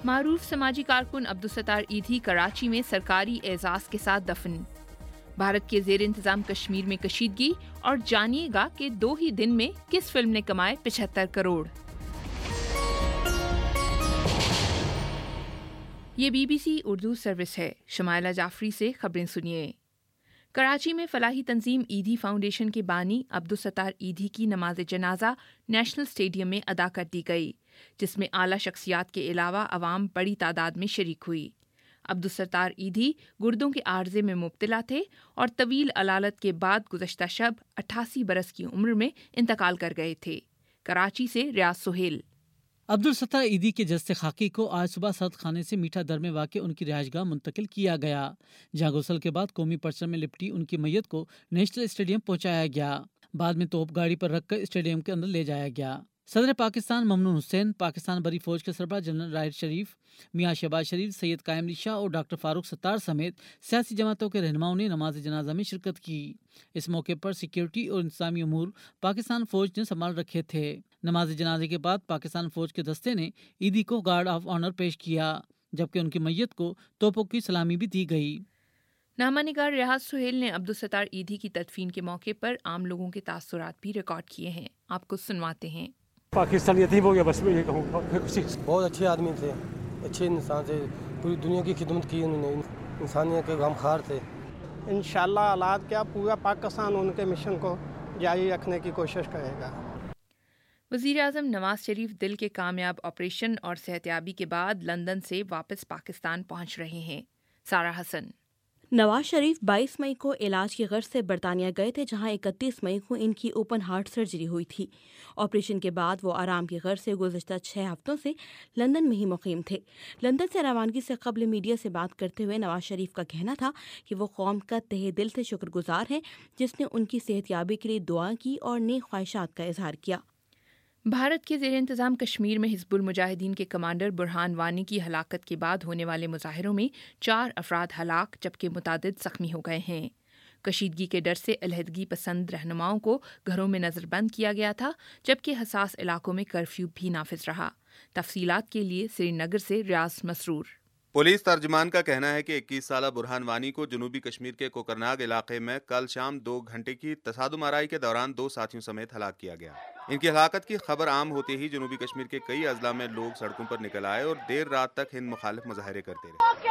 معروف سماجی کارکن عبدالستار ایدھی کراچی میں سرکاری اعزاز کے ساتھ دفن۔ بھارت کے زیر انتظام کشمیر میں کشیدگی، اور جانیے گا کہ 2 ہی دن میں کس فلم نے کمائے 75 کروڑ۔ یہ BBC اردو سروس ہے۔ شمائلہ جعفری سے خبریں سنیے۔ کراچی میں فلاحی تنظیم ایدھی فاؤنڈیشن کے بانی عبدالستار ایدھی کی نماز جنازہ نیشنل اسٹیڈیم میں ادا کر دی گئی، جس میں اعلیٰ شخصیات کے علاوہ عوام بڑی تعداد میں شریک ہوئی۔ عبدالستار ایدھی گردوں کے عارضے میں مبتلا تھے اور طویل علالت کے بعد گزشتہ شب 88 برس کی عمر میں انتقال کر گئے تھے۔ کراچی سے ریاض سہیل۔ عبدالستار ایدھی کے جسد خاکی کو آج صبح سرد خانے سے میٹھا در میں واقع ان کی رہائش گاہ منتقل کیا گیا، جہاں غسل کے بعد قومی پرچم میں لپٹی ان کی میت کو نیشنل اسٹیڈیم پہنچایا گیا۔ بعد میں توپ گاڑی پر رکھ کر اسٹیڈیم کے اندر لے جایا گیا۔ صدر پاکستان ممنون حسین، پاکستان بری فوج کے سربراہ جنرل راحل شریف، میاں شہباز شریف، سید قائم علی شاہ اور ڈاکٹر فاروق ستار سمیت سیاسی جماعتوں کے رہنماؤں نے نماز جنازہ میں شرکت کی۔ اس موقع پر سیکیورٹی اور انتظامی امور پاکستان فوج نے سنبھال رکھے تھے۔ نماز جنازے کے بعد پاکستان فوج کے دستے نے ایدھی کو گارڈ آف آنر پیش کیا، جبکہ ان کی میت کو توپوں کی سلامی بھی دی گئی۔ نامہ نگار ریاض سہیل نے عبدالستار ایدھی کی تدفین کے موقع پر عام لوگوں کے تاثرات بھی ریکارڈ کیے ہیں، آپ کو سنواتے ہیں۔ پاکستان یتیم ہو گیا، بس میں یہ کہوں گا۔ بہت اچھے آدمی تھے، اچھے انسان تھے، پوری دنیا کی خدمت کی انہوں نے، انسانیت کے غمخوار تھے۔ انشاءاللہ اولاد کیا پورا پاکستان ان کے مشن کو جاری رکھنے کی کوشش کرے گا۔ وزیر اعظم نواز شریف دل کے کامیاب آپریشن اور صحتیابی کے بعد لندن سے واپس پاکستان پہنچ رہے ہیں۔ سارہ حسن۔ نواز شریف 22 مئی کو علاج کی غرض سے برطانیہ گئے تھے، جہاں 31 مئی کو ان کی اوپن ہارٹ سرجری ہوئی تھی۔ آپریشن کے بعد وہ آرام کی غرض سے گزشتہ 6 ہفتوں سے لندن میں ہی مقیم تھے۔ لندن سے روانگی سے قبل میڈیا سے بات کرتے ہوئے نواز شریف کا کہنا تھا کہ وہ قوم کا تہہ دل سے شکر گزار ہیں، جس نے ان کی صحت یابی کے لیے دعا کی اور نیک خواہشات کا اظہار کیا۔ بھارت کے زیر انتظام کشمیر میں حزب المجاہدین کے کمانڈر برہان وانی کی ہلاکت کے بعد ہونے والے مظاہروں میں 4 افراد ہلاک جبکہ متعدد زخمی ہو گئے ہیں۔ کشیدگی کے ڈر سے علیحدگی پسند رہنماؤں کو گھروں میں نظر بند کیا گیا تھا، جبکہ حساس علاقوں میں کرفیو بھی نافذ رہا۔ تفصیلات کے لیے سری نگر سے ریاض مسرور۔ پولیس ترجمان کا کہنا ہے کہ 21 سالہ برہان وانی کو جنوبی کشمیر کے کوکرناگ علاقے میں کل شام 2 گھنٹے کی تصادم آرائی کے دوران 2 ساتھیوں سمیت ہلاک کیا گیا۔ ان کی ہلاکت کی خبر عام ہوتے ہی جنوبی کشمیر کے کئی اضلاع میں لوگ سڑکوں پر نکل آئے اور دیر رات تک ہند مخالف مظاہرے کرتے رہے۔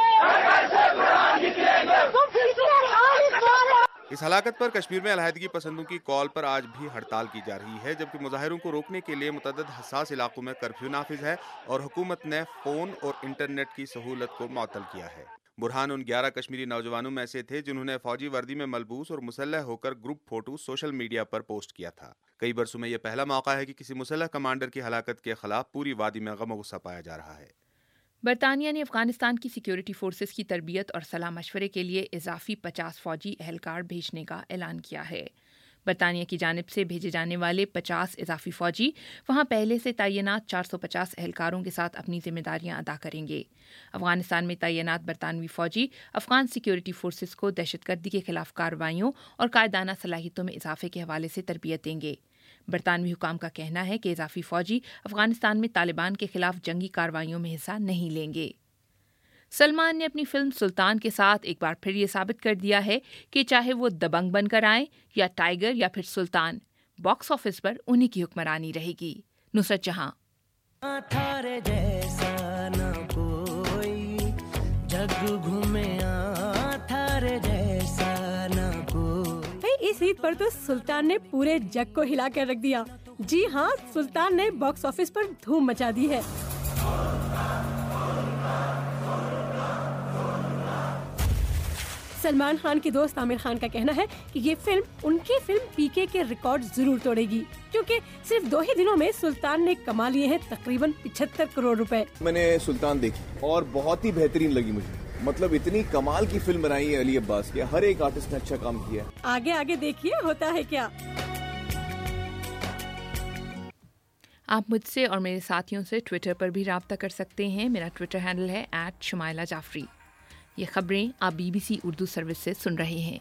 اس ہلاکت پر کشمیر میں علیحدگی پسندوں کی کال پر آج بھی ہڑتال کی جا رہی ہے، جبکہ مظاہروں کو روکنے کے لیے متعدد حساس علاقوں میں کرفیو نافذ ہے اور حکومت نے فون اور انٹرنیٹ کی سہولت کو معطل کیا ہے۔ برہان ان 11 کشمیری نوجوانوں میں سے تھے جنہوں نے فوجی وردی میں ملبوس اور مسلح ہو کر گروپ فوٹو سوشل میڈیا پر پوسٹ کیا تھا۔ کئی برسوں میں یہ پہلا موقع ہے کہ کسی مسلح کمانڈر کی ہلاکت کے خلاف پوری وادی میں غم و غصہ پایا جا رہا ہے۔ برطانیہ نے افغانستان کی سیکیورٹی فورسز کی تربیت اور صلاح مشورے کے لیے اضافی 50 فوجی اہلکار بھیجنے کا اعلان کیا ہے۔ برطانیہ کی جانب سے بھیجے جانے والے 50 اضافی فوجی وہاں پہلے سے تعینات 450 اہلکاروں کے ساتھ اپنی ذمہ داریاں ادا کریں گے۔ افغانستان میں تعینات برطانوی فوجی افغان سیکیورٹی فورسز کو دہشت گردی کے خلاف کارروائیوں اور قائدانہ صلاحیتوں میں اضافے کے حوالے سے تربیت دیں گے۔ برطانوی حکام کا کہنا ہے کہ اضافی فوجی افغانستان میں طالبان کے خلاف جنگی کارروائیوں میں حصہ نہیں لیں گے۔ سلمان نے اپنی فلم سلطان کے ساتھ ایک بار پھر یہ ثابت کر دیا ہے کہ چاہے وہ دبنگ بن کر آئیں یا ٹائیگر یا پھر سلطان، باکس آفس پر انہی کی حکمرانی رہے گی۔ نصرت جہاں۔ اس عید پر تو سلطان نے پورے جگ کو ہلا کر رکھ دیا۔ جی ہاں، سلطان نے باکس آفس پر دھوم مچا دی ہے۔ سلمان خان کے دوست عامر خان کا کہنا ہے کہ یہ فلم ان کی فلم پی کے ریکارڈ ضرور توڑے گی، کیونکہ صرف 2 ہی دنوں میں سلطان نے کما لیے ہیں تقریباً 75 کروڑ روپے۔ میں نے سلطان دیکھی اور بہت ہی بہترین لگی مجھے، مطلب اتنی کمال کی فلم بنائی ہے علی عباس کی، ہر ایک آرٹسٹ نے اچھا کام کیا ہے۔ آگے آگے دیکھیے ہوتا ہے کیا۔ آپ مجھ سے اور میرے ساتھیوں سے ٹویٹر پر بھی رابطہ کر سکتے ہیں۔ میرا ٹویٹر ہینڈل ہے @شمائلہ جعفری۔ یہ خبریں آپ BBC اردو سروس سے سن رہے ہیں۔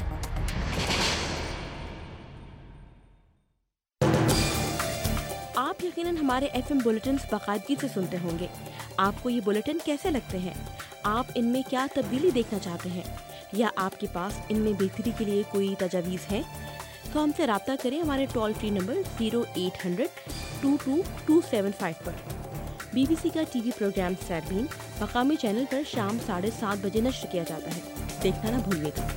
آپ آپ یقیناً ہمارے FM بلیٹنز باقاعدگی سے سنتے ہوں گے. آپ کو یہ بلیٹن کیسے لگتے ہیں؟ آپ ان میں کیا تبدیلی دیکھنا چاہتے ہیں یا آپ کے پاس ان میں بہتری کے لیے کوئی تجاویز ہے؟ تو ہم سے رابطہ کریں ہمارے ٹول فری نمبر 0800-22-275 پر. BBC کا TV پروگرام سیربین مقامی چینل پر شام 7:30 بجے نشر کیا جاتا ہے. دیکھنا نہ بھولیے گا.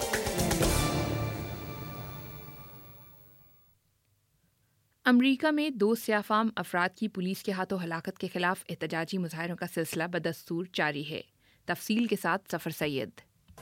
امریکہ میں 2 سیاہ فام افراد کی پولیس کے ہاتھوں ہلاکت کے خلاف احتجاجی مظاہروں کا سلسلہ بدستور جاری ہے. تفصیل کے ساتھ ظفر سید.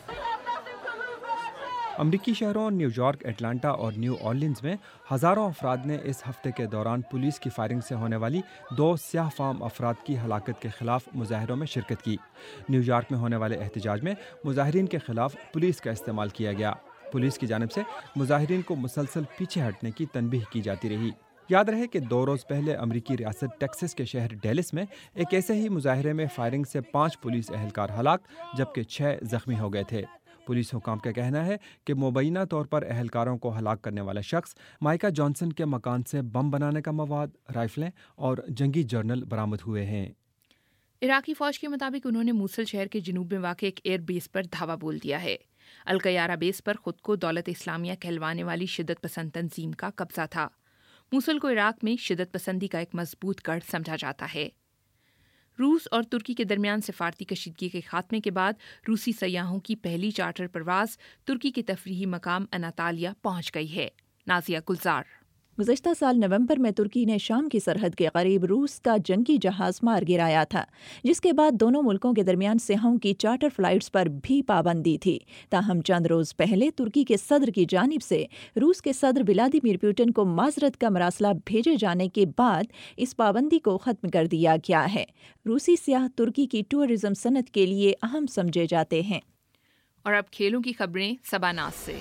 امریکی شہروں نیو یارک، اٹلانٹا اور نیو اورلینز میں ہزاروں افراد نے اس ہفتے کے دوران پولیس کی فائرنگ سے ہونے والی 2 سیاہ فام افراد کی ہلاکت کے خلاف مظاہروں میں شرکت کی. نیو یارک میں ہونے والے احتجاج میں مظاہرین کے خلاف پولیس کا استعمال کیا گیا. پولیس کی جانب سے مظاہرین کو مسلسل پیچھے ہٹنے کی تنبیہ کی جاتی رہی. یاد رہے کہ 2 روز پہلے امریکی ریاست ٹیکساس کے شہر ڈیلس میں ایک ایسے ہی مظاہرے میں فائرنگ سے 5 پولیس اہلکار ہلاک جبکہ 6 زخمی ہو گئے تھے. پولیس حکام کا کہنا ہے کہ مبینہ طور پر اہلکاروں کو ہلاک کرنے والا شخص مائیکا جانسن کے مکان سے بم بنانے کا مواد، رائفلیں اور جنگی جرنل برآمد ہوئے ہیں. عراقی فوج کے مطابق انہوں نے موصل شہر کے جنوب میں واقع ایک ایئر بیس پر دھاوا بول دیا ہے. القیارہ بیس پر خود کو دولت اسلامیہ کہلوانے والی شدت پسند تنظیم کا قبضہ تھا. موصل کو عراق میں شدت پسندی کا ایک مضبوط گڑھ سمجھا جاتا ہے. روس اور ترکی کے درمیان سفارتی کشیدگی کے خاتمے کے بعد روسی سیاحوں کی پہلی چارٹر پرواز ترکی کے تفریحی مقام اناطالیہ پہنچ گئی ہے. نازیہ گلزار. گزشتہ سال نومبر میں ترکی نے شام کی سرحد کے قریب روس کا جنگی جہاز مار گرایا تھا، جس کے بعد دونوں ملکوں کے درمیان سیاحوں کی چارٹر فلائٹس پر بھی پابندی تھی. تاہم چند روز پہلے ترکی کے صدر کی جانب سے روس کے صدر ولادیمیر پوٹن کو معذرت کا مراسلہ بھیجے جانے کے بعد اس پابندی کو ختم کر دیا گیا ہے. روسی سیاح ترکی کی ٹورزم صنعت کے لیے اہم سمجھے جاتے ہیں. اور اب کھیلوں کی خبریں سباناز سے.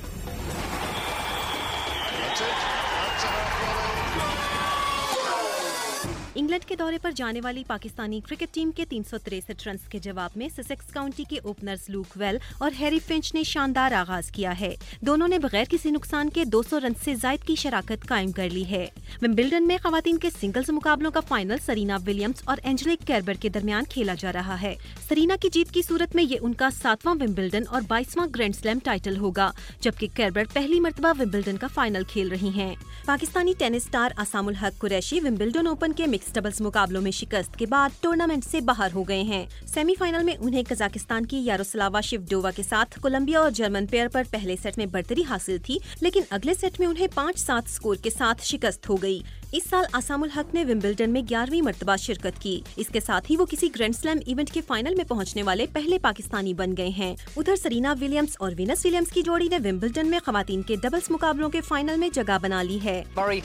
انگلینڈ کے دورے پر جانے والی پاکستانی کرکٹ ٹیم کے 363 رنز کے جواب میں سسیکس کاؤنٹی کے اوپنرز لوک ویل اور ہیری فنچ نے شاندار آغاز کیا ہے. دونوں نے بغیر کسی نقصان کے 200 رنز سے زائد کی شراکت قائم کر لی ہے. ومبلڈن میں خواتین کے سنگلز مقابلوں کا فائنل سرینا ولیمز اور اینجلک کیربر کے درمیان کھیلا جا رہا ہے. سرینا کی جیت کی صورت میں یہ ان کا 7واں ومبلڈن اور 22واں گرینڈ سلیم ٹائٹل ہوگا، جبکہ کیربر پہلی مرتبہ ومبلڈن کا فائنل کھیل رہی ہیں. Pakistani tennis star Aisam ul-Haq Qureshi Wimbledon open کے مکس ڈبلز مقابلوں میں شکست کے بعد ٹورنامنٹ سے باہر ہو گئے ہیں. سیمی فائنل میں انہیں قزاقستان کی یاروسلاوا شیفڈووا کے ساتھ کولمبیا اور جرمن پیئر پر پہلے سیٹ میں برتری حاصل تھی، لیکن اگلے سیٹ میں انہیں 5-7 سکور کے ساتھ شکست ہو گئی. اس سال اسام الحق نے ومبلڈن میں 11ویں مرتبہ شرکت کی. اس کے ساتھ ہی وہ کسی گرینڈ سلیم ایونٹ کے فائنل میں پہنچنے والے پہلے پاکستانی بن گئے ہیں. ادھر سرینا ولیمز اور وینس ولیمز کی جوڑی نے ومبلڈن میں خواتین کے ڈبلز مقابلوں کے فائنل میں جگہ بنا لی ہے.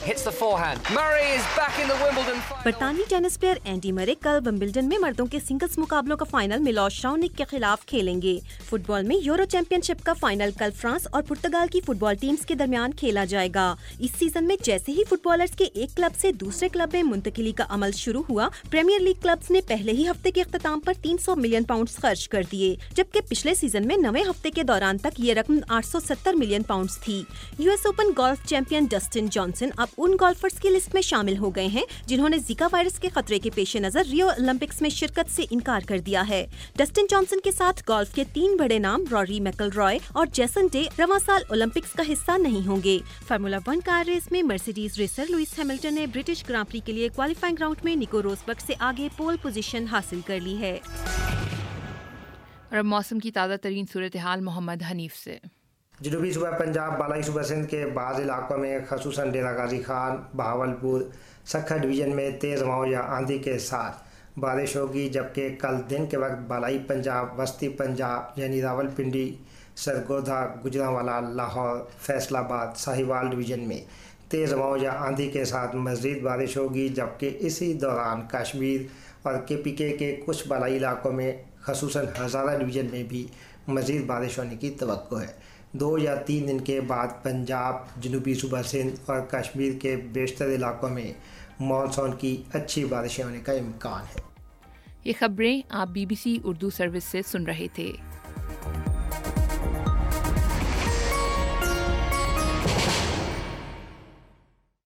برطانوی ٹینس پلیئر اینڈی مرے کل ومبلڈن میں مردوں کے سنگلز مقابلوں کا فائنل میلوش راونک کے خلاف کھیلیں گے. فٹ بال میں یورو چیمپئن شپ کا فائنل کل فرانس اور پرتگال کی فٹ بال ٹیمز کے درمیان کھیلا جائے گا. اس سیزن میں جیسے ہی فٹ بالرز کے ایک کلب سے دوسرے کلب میں منتقلی کا عمل شروع ہوا، پریمیئر لیگ کلبز نے پہلے ہی ہفتے کے اختتام پر 300 ملین پاؤنڈز خرچ کر دیے، جبکہ پچھلے سیزن میں 9ویں ہفتے کے دوران تک یہ رقم 870 ملین پاؤنڈز تھی. U S open golf champion Dustin Johnson اب ان گولفرز کی لسٹ میں شامل ہو گئے ہیں جنہوں نے زیکا وائرس کے خطرے کے پیش نظر ریو اولمپکس میں شرکت سے انکار کر دیا ہے. ڈسٹن جانسن کے ساتھ گولف کے 3 بڑے نام روری میکلرائے اور جیسن ڈے رواں سال اولمپکس کا حصہ نہیں ہوں گے. فارمولا 1 کار ریس میں مرسیڈیز ریسر لوئس ہیملٹن نے برٹش گراں پری کے لیے کوالیفائنگ راؤنڈ میں نیکو روزبرگ سے آگے پول پوزیشن حاصل کر لی ہے. اور اب موسم کی تازہ ترین صورتحال محمد حنیف سے. جنوبی صوبہ پنجاب، بالائی صوبہ سندھ کے بعض علاقوں میں خصوصاً ڈیرہ غازی خان، بہاولپور، سکھا ڈویژن میں تیز ہواؤں یا آندھی کے ساتھ بارش ہوگی، جبکہ کل دن کے وقت بالائی پنجاب، وسطی پنجاب یعنی راولپنڈی، سرگودا، گجرانوالا، لاہور، فیصل آباد، ساہیوال ڈویژن میں تیز ہواؤں یا آندھی کے ساتھ مزید بارش ہوگی، جبکہ اسی دوران کشمیر اور KPK کے کچھ بالائی علاقوں میں خصوصاً ہزارہ ڈویژن میں بھی مزید بارش ہونے کی توقع ہے. 2 یا 3 دن کے بعد پنجاب، جنوبی صوبہ سندھ اور کشمیر کے بیشتر علاقوں میں مانسون کی اچھی بارشیں ہونے کا امکان ہے. یہ خبریں آپ BBC اردو سروس سے سن رہے تھے.